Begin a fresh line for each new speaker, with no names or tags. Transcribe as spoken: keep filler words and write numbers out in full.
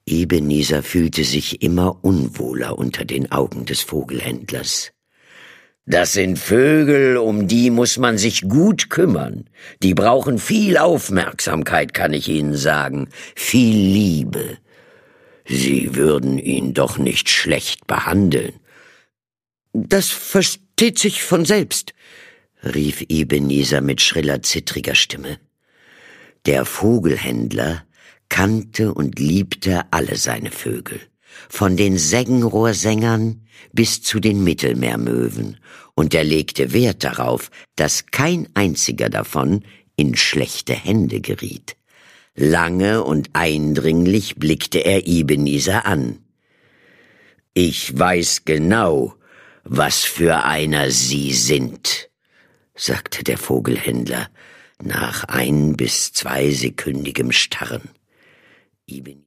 Ebenezer fühlte sich immer unwohler unter den Augen des Vogelhändlers. »Das sind Vögel, um die muss man sich gut kümmern. Die brauchen viel Aufmerksamkeit, kann ich Ihnen sagen, viel Liebe. Sie würden ihn doch nicht schlecht behandeln.« »Das versteht sich von selbst«, rief Ebenezer mit schriller, zittriger Stimme. Der Vogelhändler kannte und liebte alle seine Vögel, von den Seggenrohrsängern bis zu den Mittelmeermöwen, und er legte Wert darauf, dass kein einziger davon in schlechte Hände geriet. Lange und eindringlich blickte er Ebenezer an. »Ich weiß genau, was für einer Sie sind«, sagte der Vogelhändler nach ein- bis zweisekündigem Starren.